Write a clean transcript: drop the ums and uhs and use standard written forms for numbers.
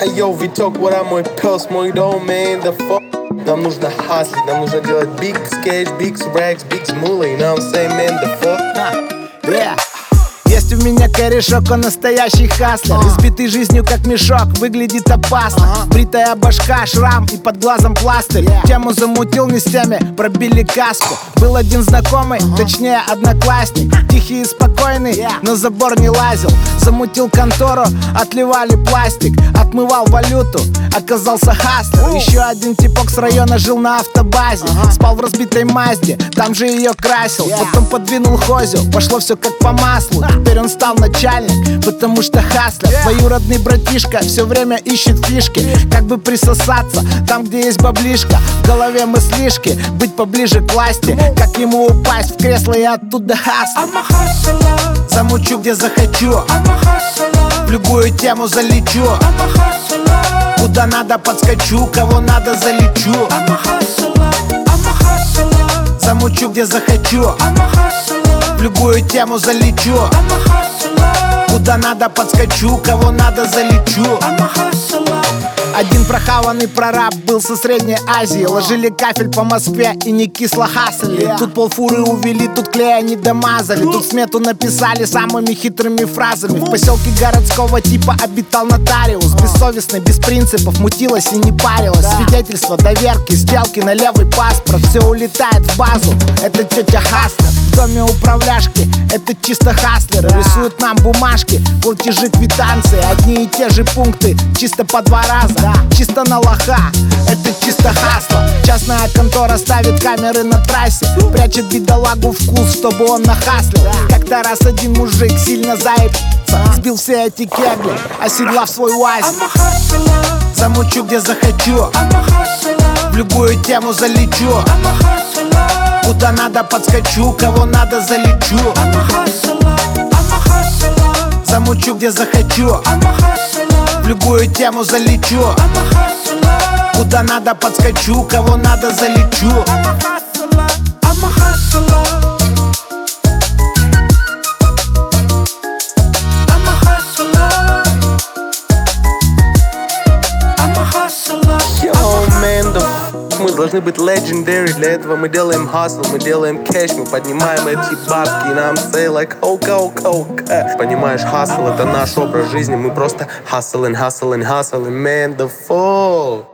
Йоу, Витек, what up, мой пес, мой дом, man, the fuck. Нам нужно хаслить, нам нужно делать big sketch, big rags, big smoothie, you know what I'm saying, man, the fuck. Yeah. Есть у меня корешок, он настоящий хаслер. Избитый жизнью как мешок, выглядит опасно. Бритая башка, шрам и под глазом пластырь. Тему замутил не с теми, пробили каску. Был один знакомый, точнее одноклассник. Тихий и спокойный, но забор не лазил. Замутил контору, отливали пластик. Отмывал валюту, оказался хаслер. Еще один типок с района жил на автобазе. Спал в разбитой Мазде, там же ее красил. Потом подвинул Хозю, пошло все как по маслу. Теперь он стал начальник, потому что хаслер. Двоюродный братишка все время ищет фишки. Как бы присосаться там, где есть баблишка. В голове мыслишки, быть поближе к власти. Как ему упасть в кресло и оттуда хаслер. Замучу где захочу, в любую тему залечу. Куда надо подскочу, кого надо залечу. Замучу где захочу, в любую тему залечу. Куда надо подскочу, кого надо залечу. Один прохаванный прораб был со Средней Азии. Ложили кафель по Москве и не кисло хаслили. Тут полфуры увели, тут клея не домазали. Тут смету написали самыми хитрыми фразами. В поселке городского типа обитал нотариус. Бессовестный, без принципов, мутилась и не парилась. Свидетельства, доверки, сделки на левый паспорт. Все улетает в базу, это тетя хаслер. В доме управляшки, это чисто хаслеры. Рисуют нам бумажки, платежи, квитанции. Одни и те же пункты, чисто по 2 раза. Чисто на лоха, это чисто хасло. Частная контора ставит камеры на трассе. Прячет бедолагу вкус, чтобы он нахаслил. Как-то раз один мужик сильно заебался. Сбил все эти кегли, оседлав свой УАЗик. Замучу где захочу, в любую тему залечу. Куда надо подскочу, кого надо залечу. Замучу где захочу, в любую тему залечу. Куда надо подскочу, кого надо залечу. Мы должны быть legendary, для этого мы делаем hustle, мы делаем кэш, мы поднимаем эти бабки, и нам say like hoka. Понимаешь, hustle это наш образ жизни, мы просто hustling, man, the fuck.